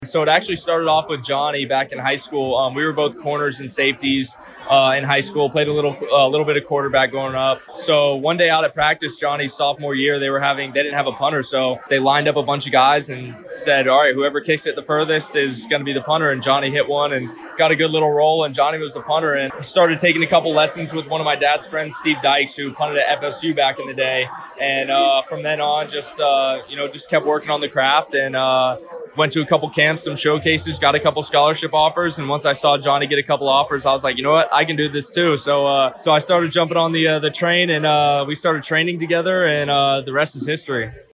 So it actually started off with Johnny back in high school. We were both corners and safeties in high school. Played a little bit of quarterback growing up. So one day out at practice, Johnny's sophomore year, they didn't have a punter, so they lined up a bunch of guys and said, "All right, whoever kicks it the furthest is going to be the punter." And Johnny hit one and got a good little roll, and Johnny was the punter. And I started taking a couple lessons with one of my dad's friends, Steve Dykes, who punted at FSU back in the day. And from then on, just kept working on the craft and went to a couple camps, some showcases, got a couple scholarship offers. And once I saw Johnny get a couple offers, I was like, you know what, I can do this too. So I started jumping on the train, and we started training together, and the rest is history.